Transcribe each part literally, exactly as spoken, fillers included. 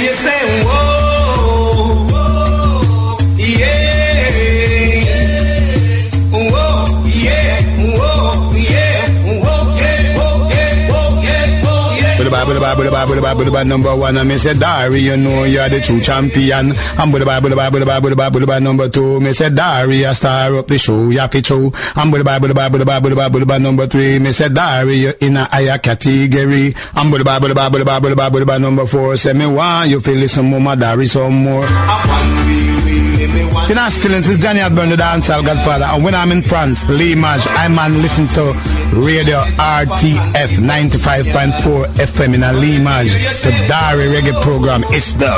you say, whoa, whoa, yeah, whoa, yeah, whoa, yeah, whoa, yeah, whoa, yeah, whoa, yeah, whoa, yeah. With the Bible, the Bible, the Bible, the Bible, the Bible, number one, and me say, Dari, you know you're the true champion. And with the Bible, the Bible, the Bible, the Bible, the Bible, number two, me say, Dari, I star up the show, yappy show. And with the Bible, the Bible, the Bible, the Bible, the Bible, number three, me say, Dari, you're in a higher category. And with the Bible, the Bible, the Bible, the Bible, the Bible, number four, say, me want you feel listen more, my Dari, some more. Tonight's feelings is Johnny Adburn, the dancehall godfather. And when I'm in France, Limage, I man listen to Radio R T F ninety-five point four F M in a Limage. The Dari reggae program is the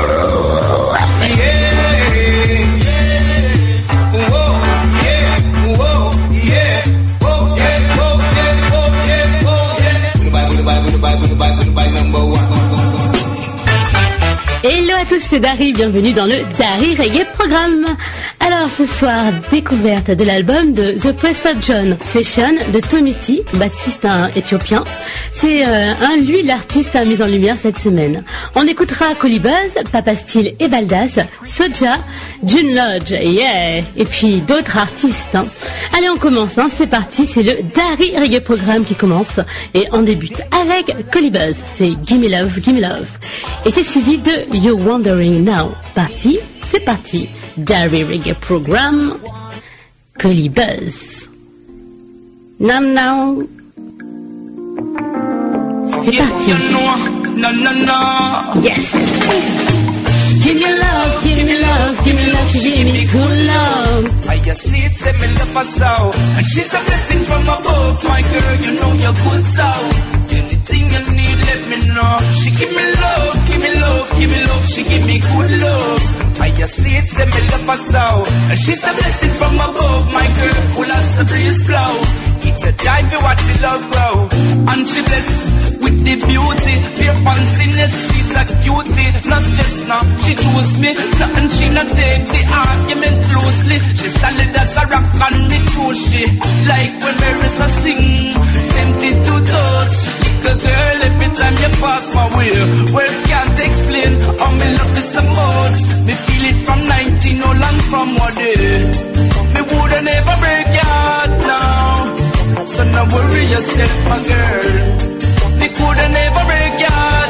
Hello à tous, c'est Dari, bienvenue dans le Dari Reggae Programme. Alors ce soir, découverte de l'album de The Preston John Session de Tommy T, bassiste hein, éthiopien. C'est euh, un lui l'artiste mis en lumière cette semaine. On écoutera Colibuzz, Papa Steel et Baldas, Soja, June Lodge, yeah, et puis d'autres artistes. Hein. Allez, on commence, hein, c'est parti, c'est le Dari Reggae Programme qui commence et on débute avec Colibuzz, c'est Gimme Love, Gimme Love. Et c'est suivi de You're Wondering Now. Parti, c'est parti. Dari Reggae Program, Colibuzz. Now, now. C'est parti. Yes. Give me love, give me love, give me love, give me good love. I just see it, say me love her so. And she's a blessing from above, my girl, you know you're good so. Anything you need, let me know. She give me love, give me love, give me love, she give me good love. I just see it, say me love her so. And she's a blessing from above, my girl, cool as the breeze blow. It's a time to watch the love grow. And she blessed with the beauty, pure fanciness, she's a cutie. Not stress now, she choose me, nothing she not take the argument closely. She solid as a rock and me true she. Like when Marissa sing, tempted to touch. Little girl, every time you pass my way, words can't explain how me love you so much. Me feel it from nineteen, no long from one day. Me woulda never break your heart now. So no worry yourself, my girl. Me coulda never break your heart,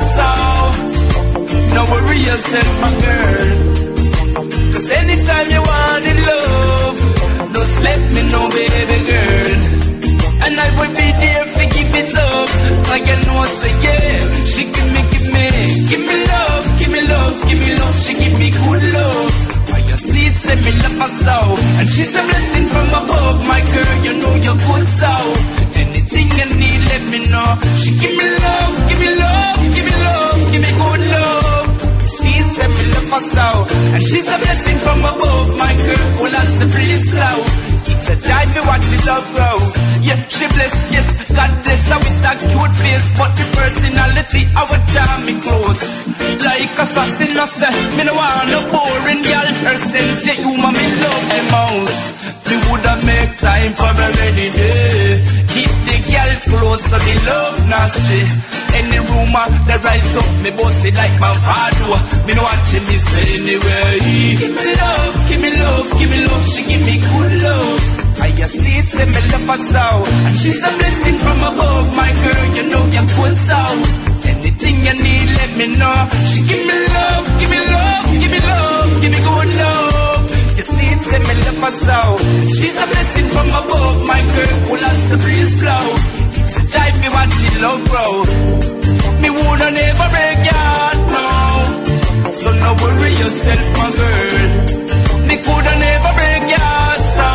so no worry yourself, my girl. Cause anytime you want in love, just let me know, baby girl. And I will be there for give it up. Like you know, say yeah. She give me, give me, give me love, give me love, give me love. She give me good love. I just see it, say me love her so. And she's a blessing from above, my girl, you know you're good so. Anything you need, let me know. She give me love, give me love, give me love, give me good love. See it, say me love her so. And she's a blessing from above, my girl, cool as the breeze flow. It's a time to watch the love grow. Yeah, she bless, yes, God bless her with that cute face. But the personality, our charm me close. Like assassin, I say, me no want no boring girl person. Say you ma me love the most. Me woulda make time for her any day. Keep the girl close so the love not stray. Any rumor that rise up, me boss it like my father. Me no watch him miss anyway. Give me love, give me love, give me love. She give me good love. I just see it, say me love her so. And she's a blessing from above, my girl, you know you're good so. Anything you need, let me know. She give me love, give me love, give me love, give me good love. You see it, say me love her so. And she's a blessing from above, my girl, cool as the breeze blow. It's a jive me watch it love grow. Me woulda never break your heart now. So no worry yourself, my girl. Me coulda never break your heart so.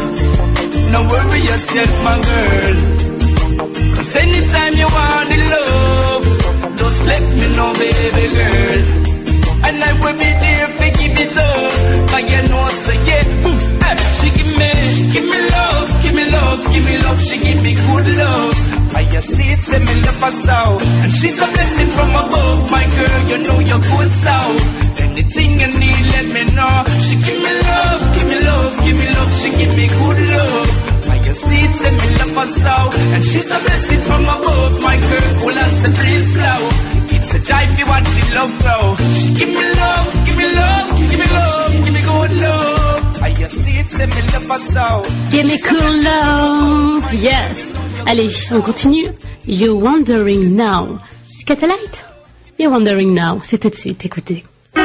No worry yourself, my girl. Cause anytime you want the love, just let me know, baby girl. And I will be there for give it up. Cause you know, so yeah, boom, hey. She give me, she give me love, give me love, give me love. She give me good love. I just see it, say me love her so. And she's a blessing from above, my girl, you know you're good so. Anything you need, let me know. She give me love, give me love, give me love. She give me good love. I just see it, say me love her so. And she's a blessing from above, my girl, cool as the breeze flow. It's a jive you watch it love grow. She give me love, give me love, give me love, give me good love. I just see it, say me love us out. Give me cool love, yes. Allez, on continue. You're wondering now. Scatterlight? You're wondering now. C'est tout de suite, écoutez.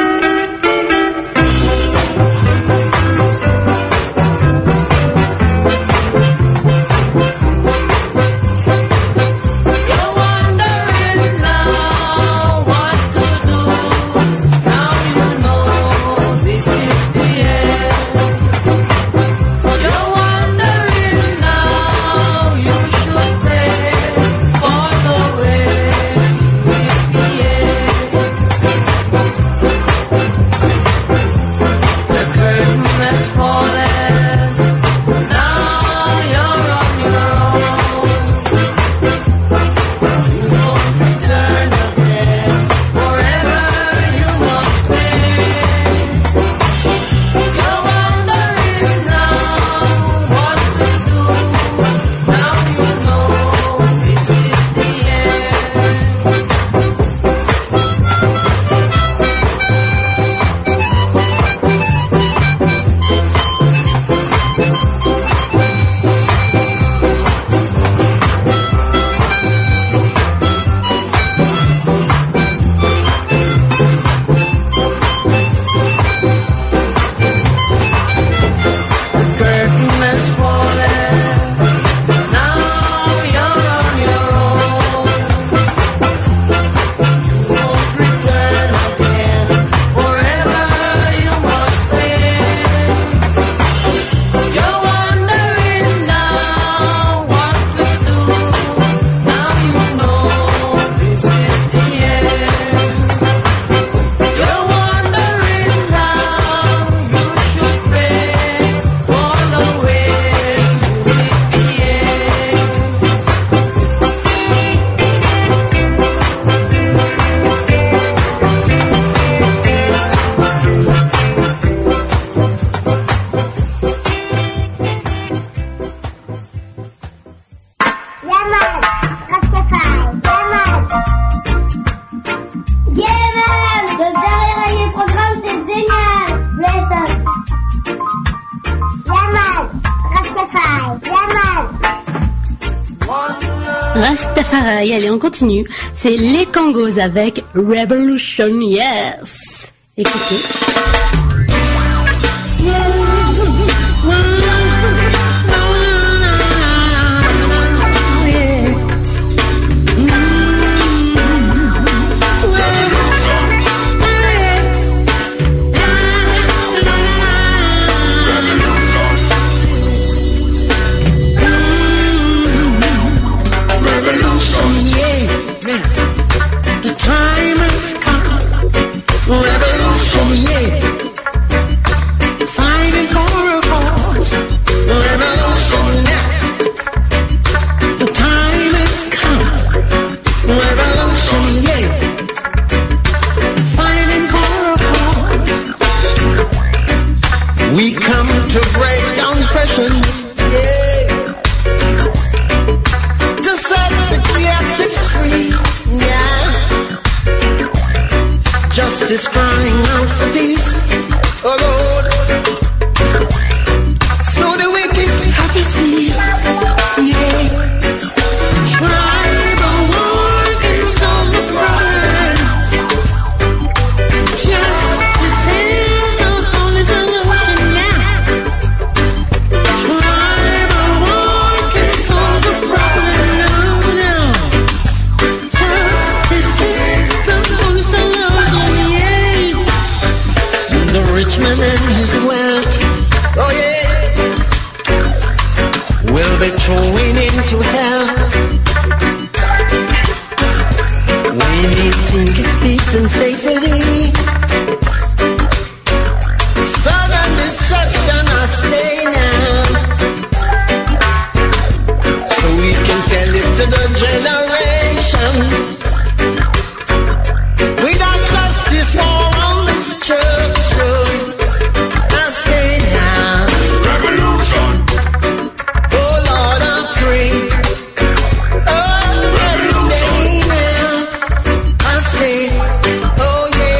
Rastafari, allez, on continue. C'est les Kangos avec Revolution, yes. Écoutez. Justice crying out for peace, oh Lord. So the wicked have to cease, yeah. Tribal war is on the bride. Justice is the only solution now. Tribal war can solve the problem, no, no. Justice is the only solution. The rich man and his wealth, oh yeah, will be thrown into hell. When they think it's peace and safety, sudden destruction I stay now. So we can tell it to the generation. Without justice, war on this church. Oh yeah.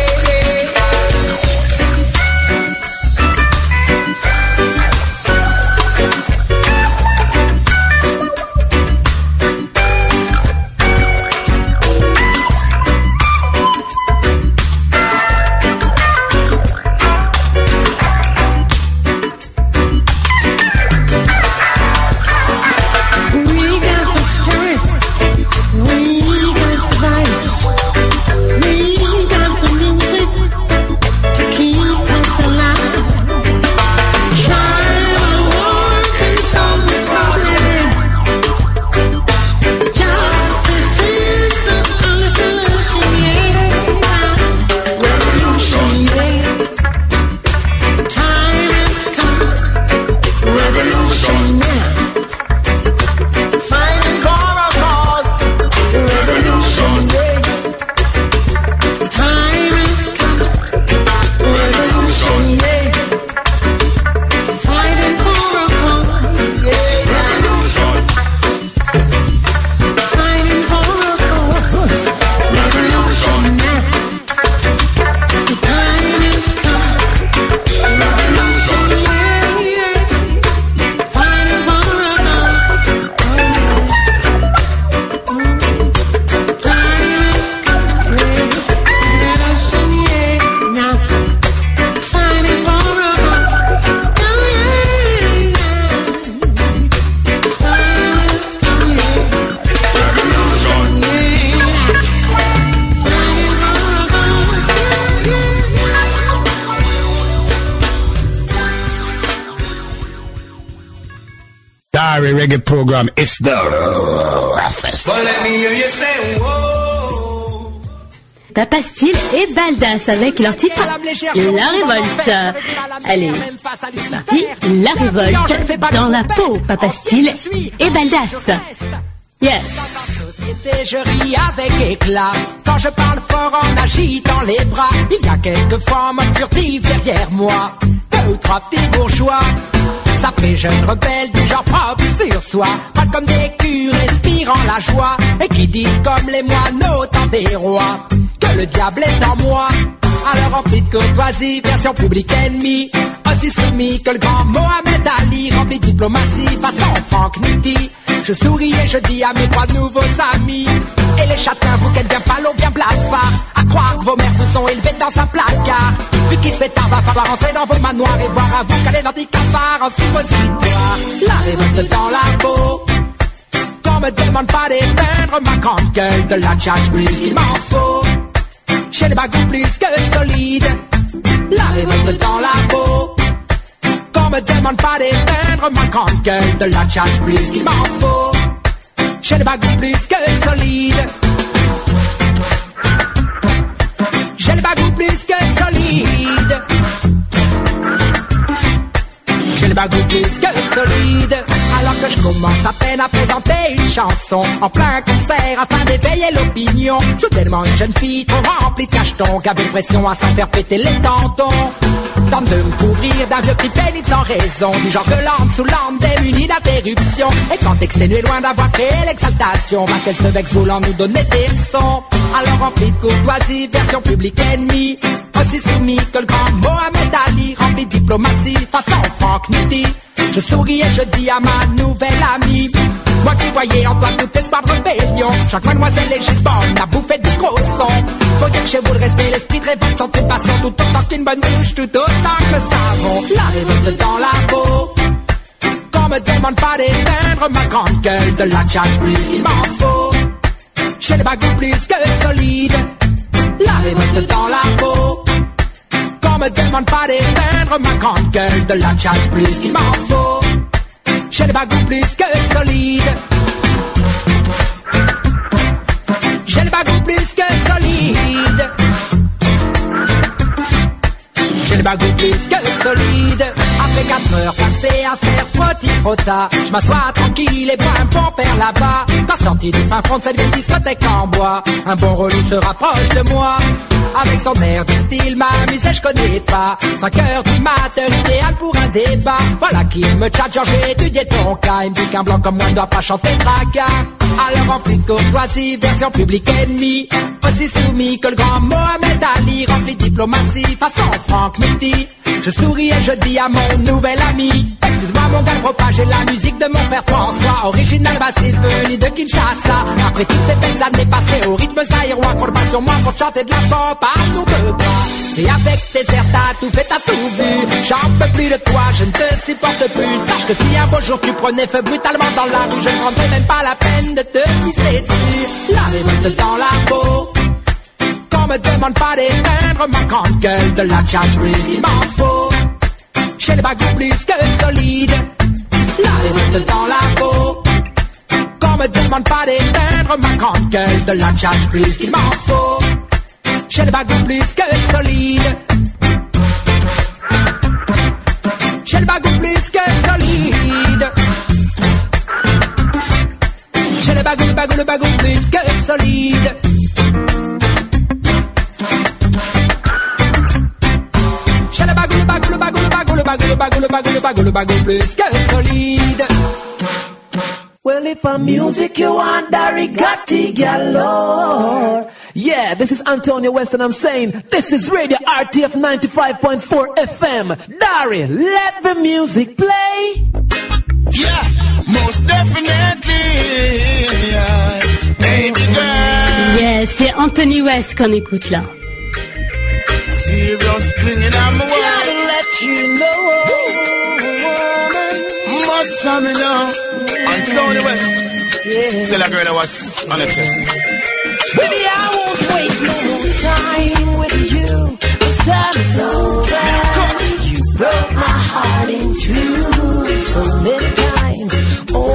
Dari Reggae program. It's the roughest. But let me hear you say, whoa. Papa Steel et Baldas avec leur titre La Révolte. Allez, c'est parti, La Révolte dans la peau. Papa Steel et Baldas. Yes. Je ris avec éclat quand je parle fort en agitant les bras. Il y a quelques femmes furtives derrière moi, deux ou trois petits bourgeois. Sapés jeunes rebelles du genre propre sur soi, pas comme des culs respirant la joie, et qui disent comme les moineaux tant des rois que le diable est en moi. Alors rempli de courtoisie, version publique ennemie, aussi soumis que le grand Mohamed Ali, rempli de diplomatie, façon Franck Nitti. Je souris et je dis à mes trois nouveaux amis, et les châtains vous qu'êtes bien palo, bien blafard, à croire que vos mères vous sont élevées dans un placard. Vu qu'il se fait tard, va falloir entrer dans vos manoirs et boire à vous qu'elle est l'anticapard en suppositoire. La révolte dans la peau, qu'on me demande pas d'éteindre ma grande gueule de la tchatch plus qu'il m'en faut. J'ai le bagou plus que solide, la révolte dans la peau, qu'on me demande pas d'éteindre ma grande gueule de la tchatch plus qu'il m'en faut. J'ai le bagou plus que solide, j'ai le bagou plus que solide, j'ai le bagou plus que solide. Alors que je commence à peine à présenter une chanson en plein concert afin d'éveiller l'opinion, soudainement une jeune fille trop remplie de cachetons qui avait pression à s'en faire péter les tendons, tente de me couvrir d'un vieux cri pénible sans raison, du genre que l'âme sous l'âme démunie d'interruption. Et quand exténuée loin d'avoir créé l'exaltation, parce qu'elle se vexe voulant nous donner des leçons. Alors rempli de courtoisie, version publique ennemie, aussi soumis que le grand Mohamed Ali, rempli de diplomatie, façon Franck Nitti. Je souris et je dis à ma nouvelle amie, moi qui voyais en toi tout espoir de rébellion, chaque mademoiselle est juste bonne à bouffer du gros son. Faut dire que chez vous le respect, l'esprit de révolte sont une passion, tout autant qu'une bonne bouche, tout autant que le savon. La révolte dans la peau, qu'on me demande pas d'éteindre ma grande gueule de la tchatch plus qu'il m'en faut. J'ai le bagou plus que solide, la révolte dans la peau, qu'on me demande pas d'éteindre ma grande gueule de la tchatch plus qu'il m'en faut. J'ai le bagou plus que solide, j'ai le bagou plus que solide, j'ai le bagou plus que solide. Après quatre heures passées à faire frotti frotta, je m'assois tranquille et bois un bon père là-bas. Quand sorti du fin fond de cette vieille discothèque en bois, un bon relou se rapproche de moi. Avec son air du style, ma misère je connais pas. Cinq heures du matin, idéal pour un débat. Voilà qu'il me tchatche, genre j'ai étudié ton cas. Il me dit qu'un blanc comme moi ne doit pas chanter tracas. Alors rempli de courtoisie, version publique ennemie, aussi soumis que le grand Mohamed Ali, rempli de diplomatie, façon Franck Nitti. Je souris et je dis à mon nouvel ami, excuse-moi mon gars, propager la musique de mon frère François, original bassiste venu de Kinshasa. Après toutes ces belles années passées au rythme zaïrois, compte pas sur moi pour chanter de la pop à tour de bras. Et avec tes airs t'as tout fait, t'as tout vu, j'en peux plus de toi, je ne te supporte plus. Sache que si un beau jour tu prenais feu brutalement dans la rue, je ne prendrais même pas la peine de te pisser dessus. La révolte dans la peau, qu'on me demande pas d'éteindre ma grande gueule de la tchatch plus qu'il m'en faut. J'ai le bagou plus que solide, la révolte dans la peau, qu'on me demande pas d'éteindre ma grande gueule de la tchatch plus qu'il m'en faut. J'ai le bagou plus que solide, j'ai le bagou plus que solide, j'ai le bagou, le bagou, le bagou plus que solide. J'ai le bagou, le bagou, le bagou, le bagou, le bagou, le bagou, le bagou, le bagou, le bagou plus que solide. Well, if a music you want, Dari Gotti galore. Yeah, this is Antonio West and I'm saying, this is Radio R T F ninety-five point four F M. Dari, let the music play. Yeah, most definitely. Yeah. Baby girl. Yeah, c'est Anthony West qu'on écoute là. Serious thing in my world. Gotta let you know, woman. Much time now. Anthony West. Yeah. Tell a girl I was on the chest. Baby, I won't waste no more time with you. This time is over. You broke my heart in two so many times. Oh,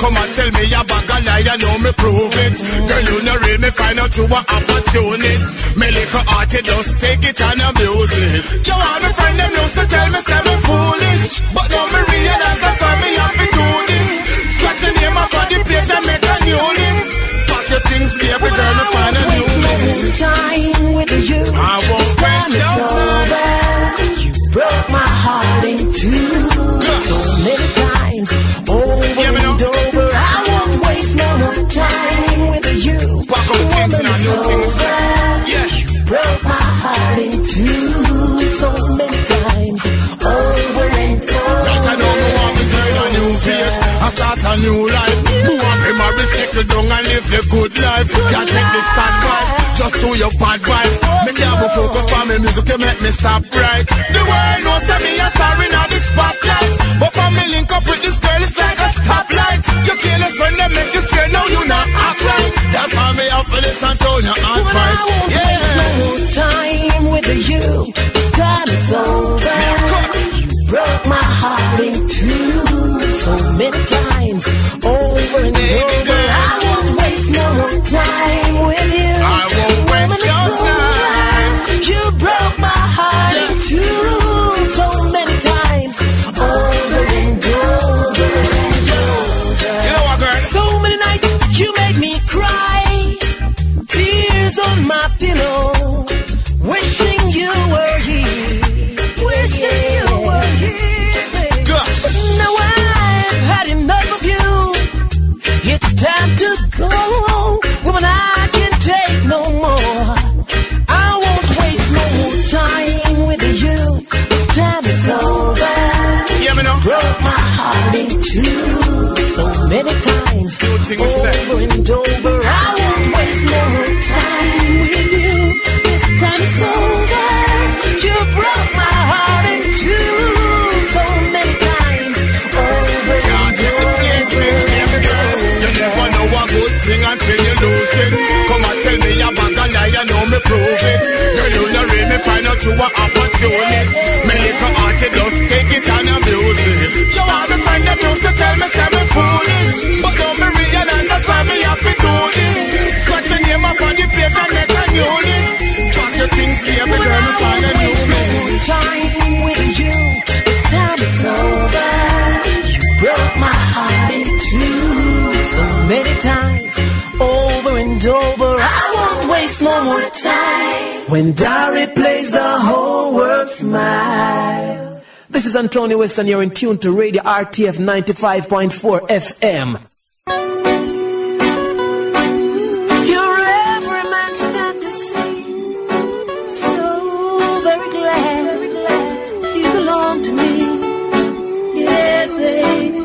Come and tell me a bag of lie, you know me prove it. Girl, you know real me find out you a opportunist. Me little hearty just take it and abuse it. You want me friend them used to tell me say me foolish, but now me realize that's why me have to do this. Scratch your name off of the page and make a new list. Pack your things, baby girl, me find a new list. Time with you, I won't waste no time. you broke my heart in two. So many times, over Yeah, me and know. over. I won't waste no more time with you. Pack up things and a new things. Yeah. Broke my heart in two. So many times, over and over. I know me want to turn a new page and start a new life. Who want to marry, settle down and live the good life. Can't take this bad vibes, just through your bad vibes. Me can't go focus on me music, you make me stop right. The world knows that me a star in all the spotlight, but for me link up with this girl, it's like a stoplight. You careless when they make you straight, now you not act right. That's why me out for this Antonio advice. Yeah. No time with you. This time is over. You broke my heart in two. So many times, over and over. I won't waste no more time with you. I won't waste your time. You broke my heart in two. So many times, over and over and over. You know what, girl? So many nights you made me cry, tears on my pillow, wishing you were here, wishing you were here, baby. Gosh. But now I've had enough of you. It's time to go, woman. I can't take no more. I won't waste no more time with you. This time is over. Yeah, me know. Broke my heart in two. So many times, thing we say. over and over. I won't waste no more time with you. This time it's over. You broke my heart in two. So many times, over Can't and take the flame, flame, flame, girl. You never know a good thing until you lose it. Come and tell me a bag of lie, you know me prove it. Girl, you know real me find out you a opportunist. Me little hearty just take it and abuse it. You want me friend them used to tell me say me foolish, but now me realize that's why me have to do this. Scratch your name off of the page and make a new list. Pack your things, baby girl, me find a new list. time with you. This time it's over. You broke my heart in two. So many times, over and over. I won't waste no more time. When Dari plays, the whole world smile. This is Antonio West and you're in tune to Radio R T F ninety-five point four F M. You're every man's fantasy. So very glad you belong to me. Yeah, baby.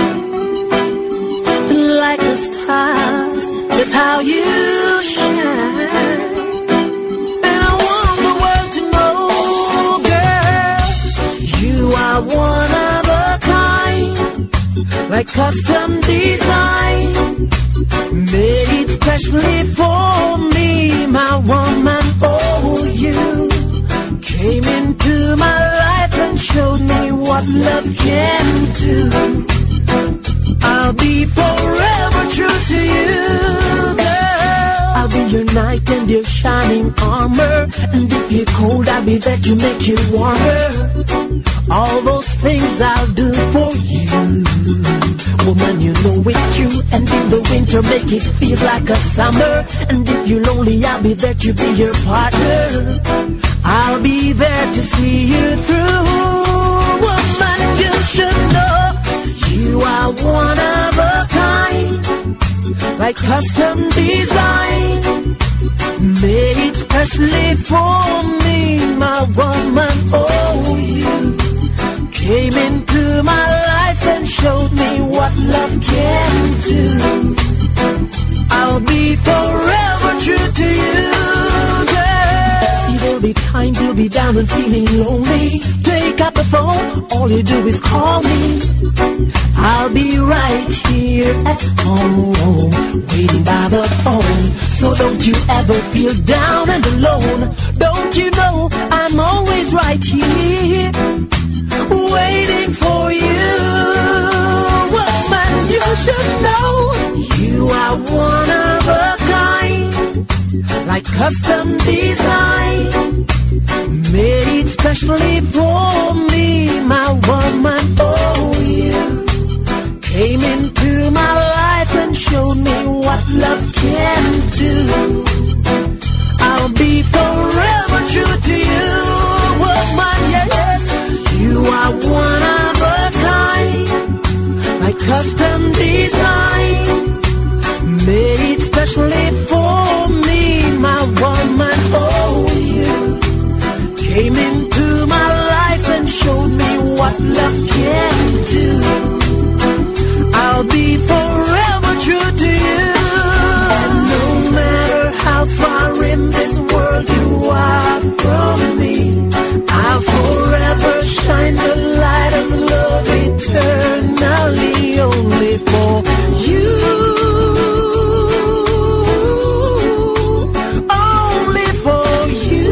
Like the stars, that's how you shine. And I want the world to know, girl, you are one of a kind, like custom design, made specially for me, my woman. Oh, you came into my life and showed me what love can do. I'll be forever true to you, girl. I'll be your knight and your shining armor, and if you're cold, I'll be there to make you warmer. All those things I'll do for you, woman, you know it's true. And in the winter, make it feel like a summer. And if you're lonely, I'll be there to be your partner. I'll be there to see you through, woman, you should know. You are one of a kind, like custom design, made specially for me, my woman. Oh, you came into my life and showed me what love can do. I'll be forever true to you, girl. See, there'll be times you'll be down and feeling lonely. Take up the phone, all you do is call me. I'll be right here at home, waiting by the phone. So don't you ever feel down and alone. Don't you know I'm always right here, waiting for you. Woman, you should know custom design, made specially for me, my woman. Oh, you came into my life and showed me what love can do. I'll be forever true to you, woman, yes. You are one of a kind, like custom design, made specially for me, my woman. Oh, you came into my life and showed me what love can do. I'll be forever true to you. And no matter how far in this world you are from me, I'll forever shine the light of love eternally, only for you. Only for you.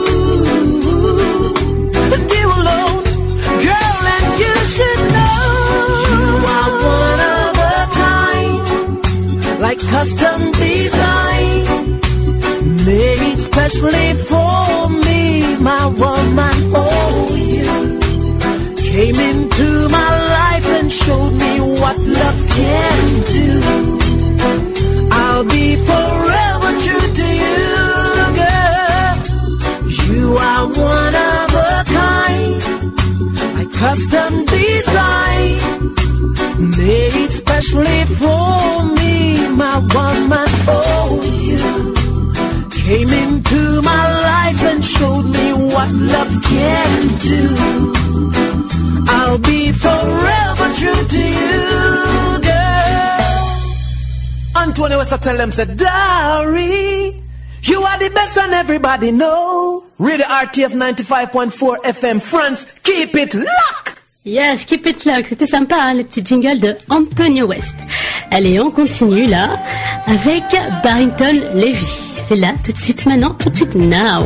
And you alone, girl, and you should know you are one of a kind, like custom design, made specially for me, my woman. Oh, you came into my life and showed me what love can do. I'll be forever true to you, girl. You are one of a kind, like custom design, made specially for me, my woman. Oh, you came into my life and showed me what love can do. I'll be forever true to you, girl. Antonio West, I tell them, said, Dari, you are the best and everybody know. Radio R T F ninety-five point four F M France, keep it locked. Yes, keep it locked. C'était sympa, hein, les petits jingles de Antonio West. Allez, on continue là avec Barrington Levy. C'est là, tout de suite maintenant, tout de suite now.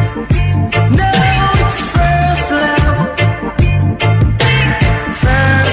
First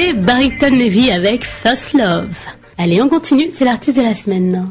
C'était Barrington Levy avec First Love. Allez, on continue, c'est l'artiste de la semaine.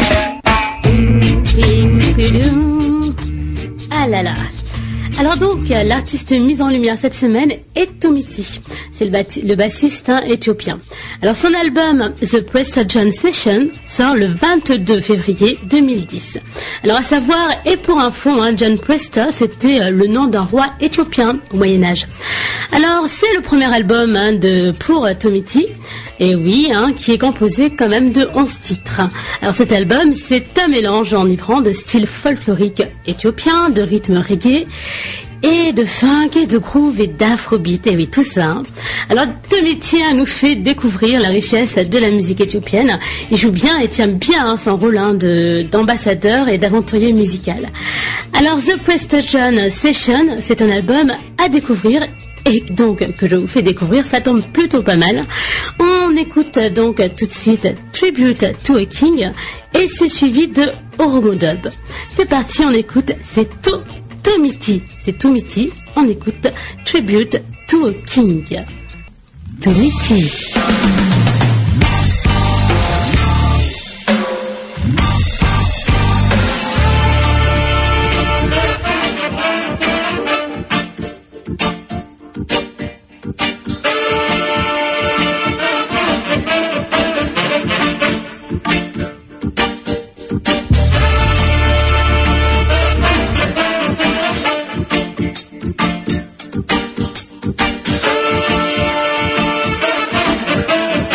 Ah là là. Alors donc, l'artiste mis en lumière cette semaine est Tomiti. C'est le, bati- le bassiste hein, éthiopien. Alors son album The Presta John Session sort le vingt-deux février deux mille dix. Alors à savoir, et pour info, hein, John Presta, c'était euh, le nom d'un roi éthiopien au Moyen-Âge. Alors c'est le premier album hein, de pour euh, Tomiti. Et oui, hein, qui est composé quand même de onze titres. Alors cet album, c'est un mélange enivrant de style folklorique éthiopien, de rythme reggae, et de funk, et de groove, et d'afrobeat, et oui, tout ça. Hein. Alors Tomiti nous fait découvrir la richesse de la musique éthiopienne. Il joue bien et tient bien hein, son rôle hein, de, d'ambassadeur et d'aventurier musical. Alors The Presta John Session, c'est un album à découvrir, et donc que je vous fais découvrir, ça tombe plutôt pas mal. On écoute donc tout de suite Tribute to a King et c'est suivi de Oromo Dub. C'est parti, on écoute, c'est to, Tomiti, c'est Tomiti, on écoute Tribute to a King. Tomiti. Thank you.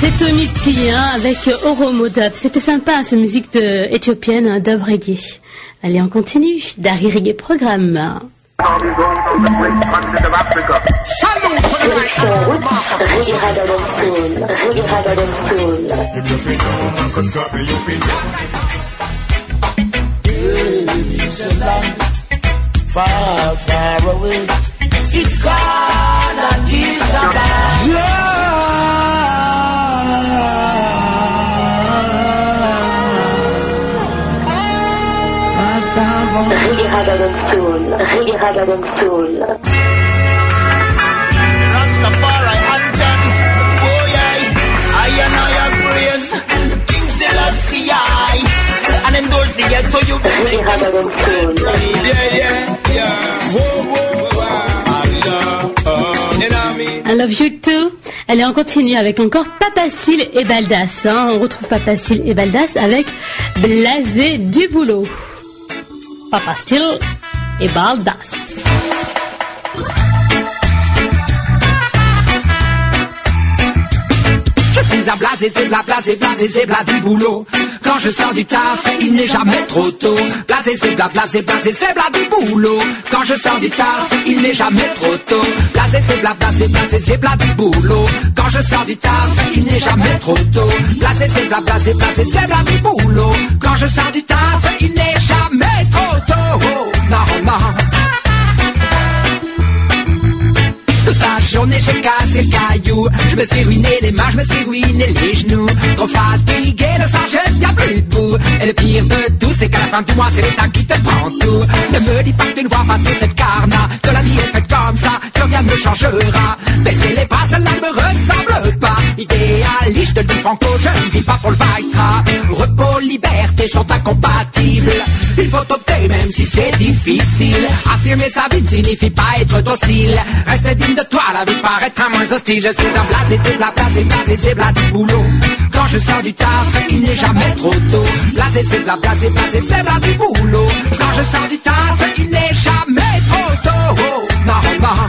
C'est Tomiti hein, avec Oromo Dub. C'était sympa, cette musique de, éthiopienne, hein, dub reggae. Allez, on continue. Dari Reggae Programme. Direction Roots, Reggae Ragga Soul, Reggae Ragga Soul. It's a land far, far away. It's gone and it's a land. Reggae Ragga Soul, Reggae Ragga Soul. Rastafari anthem, oh yeah, I and I praise King Selassie I, and endorse the ghetto you Reggae Ragga Soul. Yeah, yeah, yeah. Whoa, whoa, whoa. I love, you know what I mean? I love you too. Allez, on continue avec encore Papa Style et Baldas. Hein. On retrouve Papa Style et Baldas avec Blasé du boulot. Papa Style et Baldas. Je suis un blasé, c'est bla, blasé, blasé, c'est bla du boulot. Quand je sors du taf, il n'est jamais trop tôt. Blasé, c'est bla, blasé, blasé, c'est bla du boulot. Quand je sors du taf, il n'est jamais trop tôt. Blasé, c'est bla, blasé, blasé, c'est bla du boulot. Quand je sors du taf, il n'est jamais trop tôt. Blasé, c'est bla, blasé, blasé, c'est bla du boulot. Quand je sors du taf, il n'est jamais trop tôt. Non, non. Toute la journée j'ai cassé le caillou. Je me suis ruiné les mains, je me suis ruiné les genoux. Trop fatigué, le sang je tiens plus debout. Et le pire de tout, c'est qu'à la fin du mois, c'est l'État qui te prend tout. Ne me dis pas que tu ne vois pas toute cette carna, que la vie est faite comme ça, que rien ne changera. Baisser les bras, celle-là ne me ressemble pas. Idéaliste, je te le dis franco, je ne vis pas pour le vaitra. Repos, liberté sont incompatibles. Il faut opter même si c'est difficile. Affirmer sa vie ne signifie pas être docile. Rester digne de toi, la vie paraîtra moins hostile. Je suis un blasé, c'est bla, blasé, blasé, c'est bla du boulot. Quand je sors du taf, il n'est jamais trop tôt. Blasé, c'est bla, blasé, blasé, c'est bla du boulot. Quand je sors du taf, il n'est jamais trop tôt. Non, non.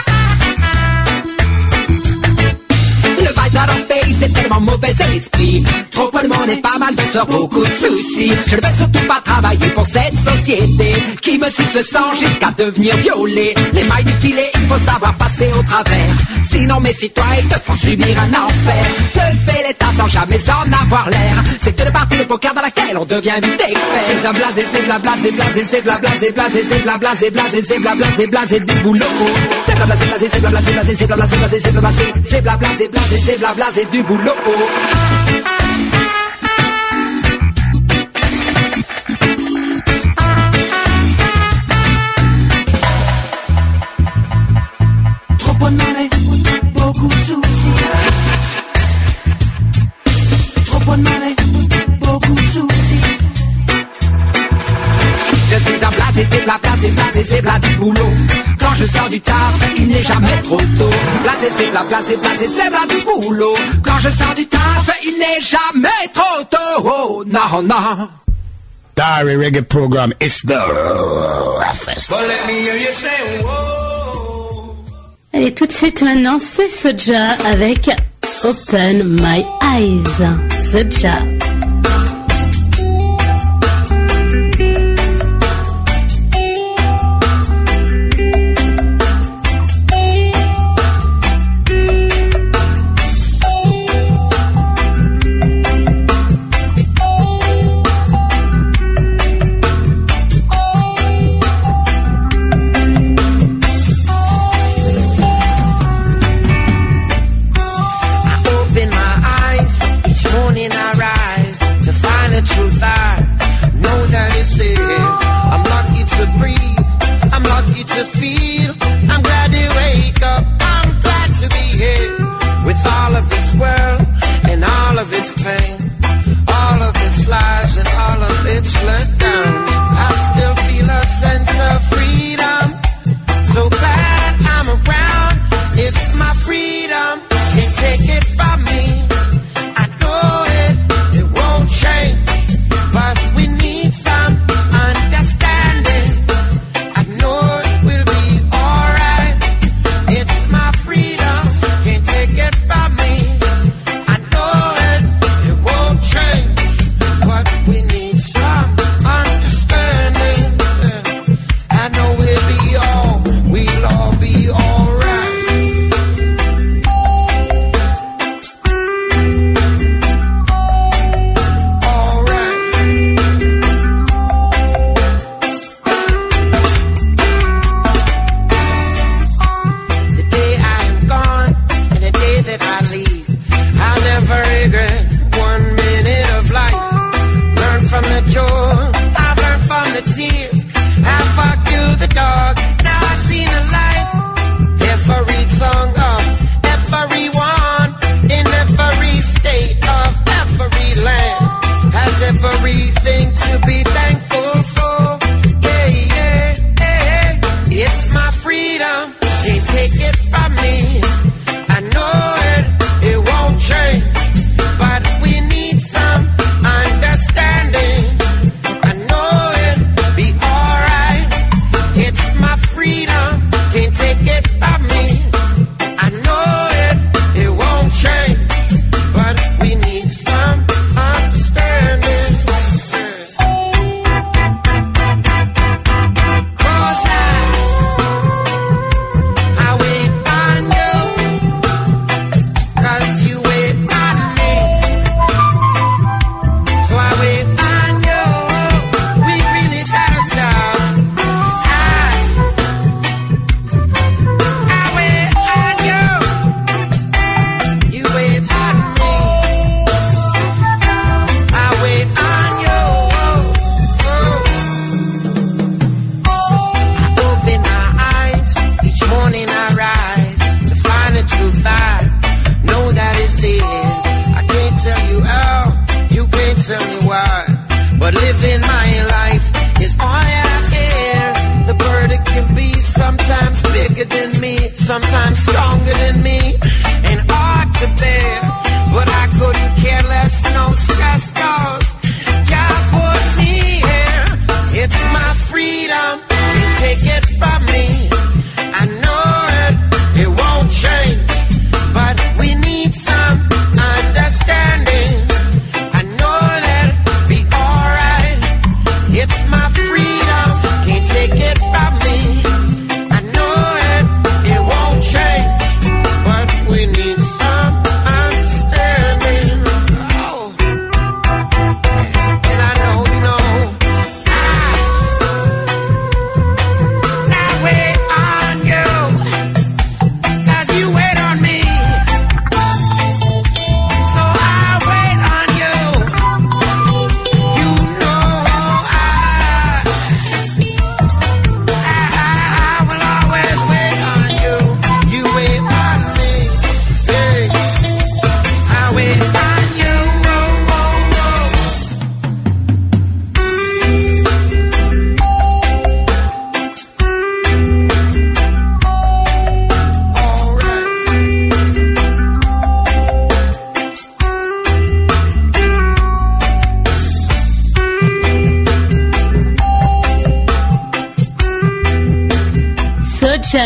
Le vibe dans leur pays, c'est tellement mauvais esprit. Trop de monde et pas mal de soeurs, beaucoup de soucis. Je ne vais surtout pas travailler pour cette société qui me suce le sang jusqu'à devenir violé. Les mailles du filet, il faut savoir passer au travers. Sinon méfie-toi, ils te font subir un enfer. Te fait l'état sans jamais en avoir l'air. C'est que le partie de poker dans laquelle on devient vite expert. C'est un blasé, c'est bla blasé, blasé, c'est bla blasé, blasé, c'est bla blasé, blasé, c'est bla blasé, blasé du boulot. C'est bla blasé, blasé, c'est bla blasé, blasé, c'est bla blasé, blasé, c'est bla blasé, c'est bla blasé, blasé, c'est bla blasé du boulot. Trop bonne monnaie, beaucoup de soucis. Trop bonne monnaie, beaucoup de soucis. Je suis un blasé, c'est bla blasé, blasé, c'est bla du boulot. Quand je sors du taf, il n'est jamais trop tôt. Blasé, c'est bla blasé, blasé, c'est bla du boulot. Quand je sors du taf, il n'est jamais trop tôt. Oh, non, non. Dari Reggae Program is the roughest. But let me hear you say, whoa. Allez, tout de suite maintenant, c'est Soja avec Open My Eyes. Soja. To feel, I'm glad to wake up, I'm glad to be here with all of this world and all of its pain, all of its lies and all of its letdowns. I still feel a sense of freedom, so glad I'm around, it's my freedom, can't take it from me, I know it, it won't change, but we need some understanding, I know it. It's my freedom, can't take it from me. I know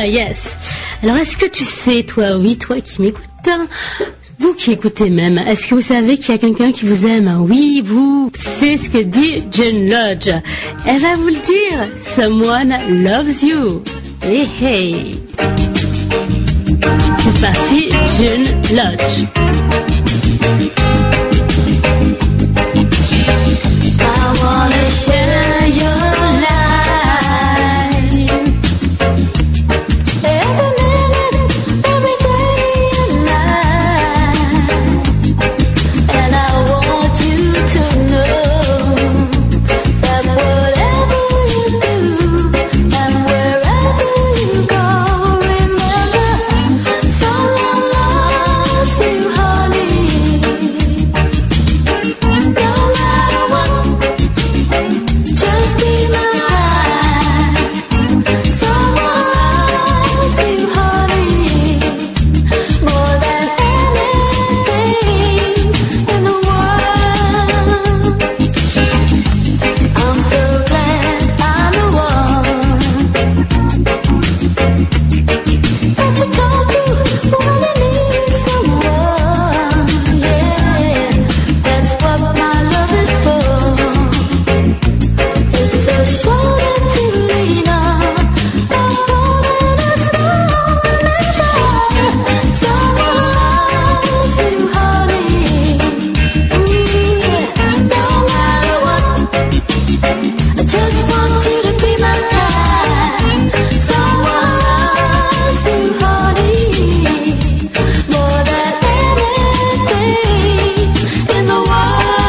Ah yes. Alors est-ce que tu sais, toi, oui, toi qui m'écoutes, hein, vous qui écoutez même, est-ce que vous savez qu'il y a quelqu'un qui vous aime? Oui, vous. C'est ce que dit June Lodge. Elle va vous le dire. Someone loves you. Hey hey. C'est parti, June Lodge. I wanna share your life. Every minute, every day in life. And I want you to know that whatever you do and wherever you go, remember, someone loves you, honey. No matter what, just be my guide. Someone loves you, honey, more than anything in the world. I'm so glad I'm the one that you come to when you need someone. Yeah, that's what my love is for. It's a shoulder to lean on, a golden a stone. Remember, someone loves you, honey. Ooh, yeah. No matter what, I just want you to be my guide. Someone loves you, honey, more than anything in the world.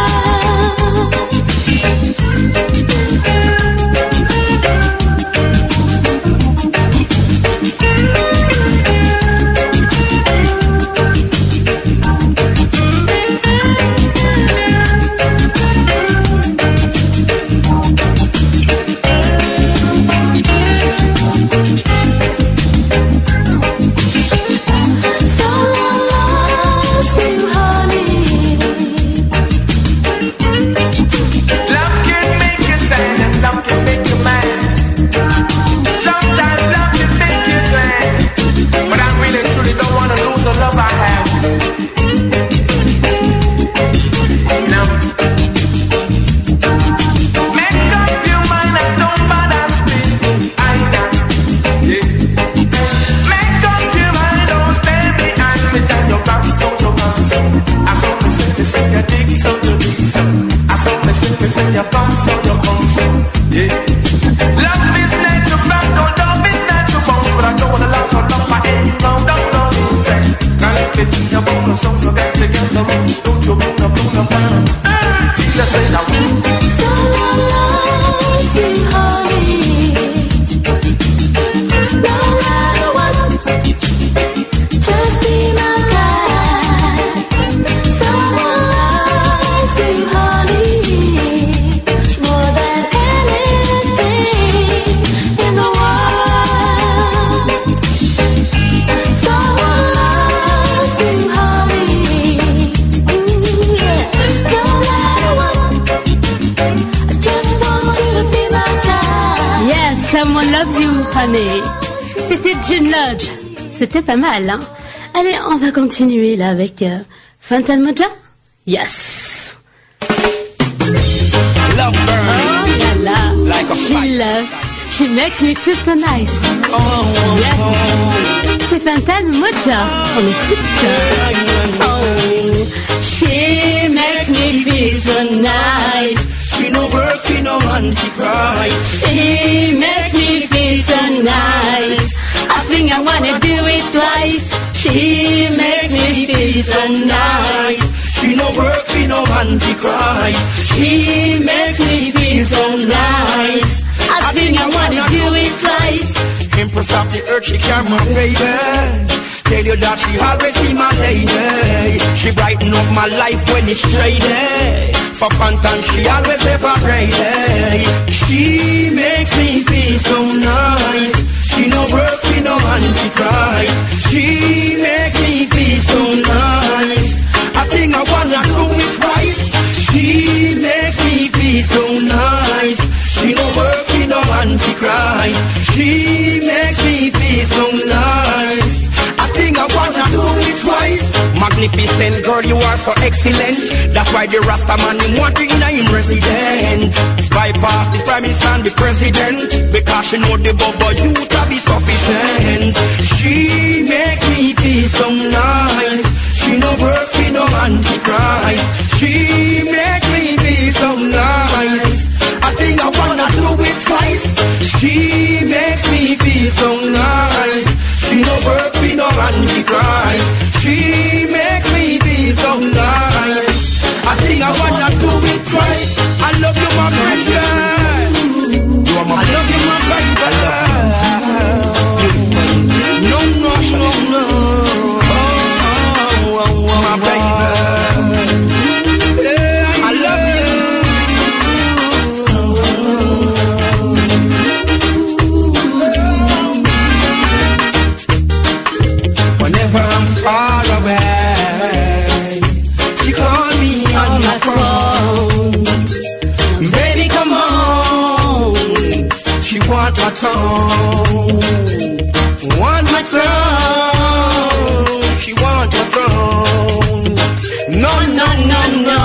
Someone loves you, honey. Love can make you sad and love can make you mad. Sometimes love can make you glad. But I really truly don't want to lose the love I have. No. Make up your mind and don't bother speak either. Yeah. Make up your mind, don't stay behind me. Tell your bounce, so your bounce. I saw me sing, me sing your dig, so you dig, so. I saw me sing, me sing your bounce, so your bounce. Yeah. Love is nature, but no love is nature bounce. But I don't wanna love so love for any round, don't know who say. Now let me think your bounce, so you get together. Don't you move up, move up, down. Let's say now. Someone loves you, honey. No matter what, just be my guide. Someone loves you, honey, more than anything in the world. Someone loves you, honey. Ooh, yeah. No matter what, I just want you to be my guide. Yes, someone loves you, honey. C'était June Lodge. C'était pas mal, hein. Allez, on va continuer là avec euh, Fantan Mojah. Yes. Love burn Oh là là. like a She fire. loves. She makes me feel so nice. Yes. C'est Fantan Mojah. On écoute. Oh, she makes me feel so nice. She no work in no antichrist. She makes me feel so nice. I think I wanna do it twice. She makes me feel so nice. She no work in no antichrist. She makes me feel so nice. I think I wanna do it twice. Empress of the earth, she carry my baby. Tell you that she always be my lady. She brighten up my life when it's shady. For Fantan, she always ever ready. She makes me feel so nice. She no work in no antichrist. She makes me feel so nice. I think I wanna do it right. She makes me feel so nice. She no work in no antichrist. She makes me feel so magnificent. Girl, you are so excellent. That's why the Rasta man him want you in a him resident. Bypass the prime minister and the president, because she know the bubble you to be sufficient. She makes me feel so nice. She no work for no antichrist. She makes me feel so nice. I think I wanna do it twice. She makes me feel so nice. She no work for no antichrist. She makes me feel so nice. I think I wanna do it twice. I love you, my baby. You are my I love you, my baby. I love you. No, no, no, no. Oh, oh, oh, my baby. I love you. Whenever I'm far away, she call me on my phone. Baby, come on. She want my tongue. Want my tongue. She want my tongue. No, no, no, no.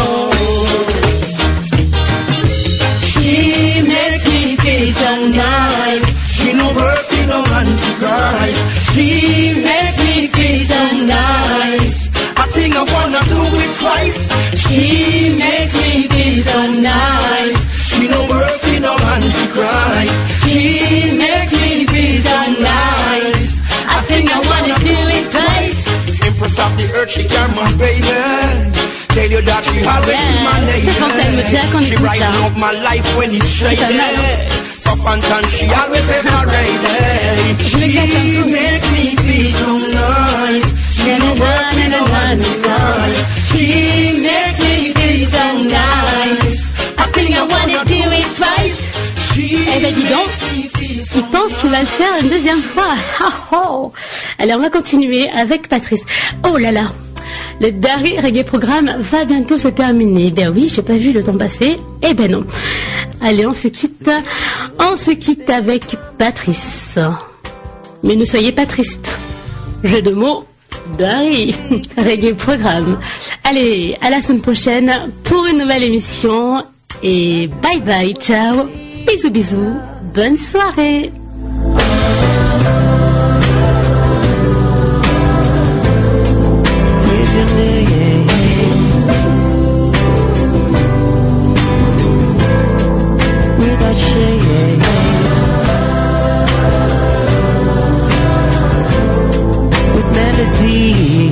She makes me feel so nice. She no work in no antichrist. She makes me feel so nice. I think I wanna do it twice. She makes me feel so nice. She no work in no antichrist. She makes me feel so nice. I think I wanna do it twice. Empress of the earth, she can my baby. Tell you that she always be my lady. She brighten up my life when it's shady. So Fantan, she always have my lady. She makes me feel so nice. She no work in no antichrist. She makes me feel so nice. I think I wanna do it twice. Eh ben dis donc, il pense qu'il va le faire une deuxième fois. Oh, oh. Alors on va continuer avec Patrice. Oh là là, le Dari Reggae Programme va bientôt se terminer. Ben oui, j'ai pas vu le temps passer. Eh ben non. Allez, on se quitte. On se quitte avec Patrice. Mais ne soyez pas triste. Jeu de mots, Dari Reggae Programme. Allez, à la semaine prochaine pour une nouvelle émission. Et bye bye, ciao. Bisous bisous, bonne soirée. Without shame, with melodies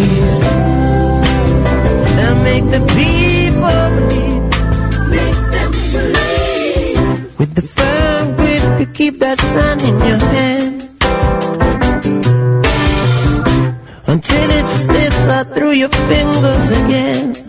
that make the people believe. Make them believe. With the firm grip, you keep that sun in your hand until it slips out through your fingers again.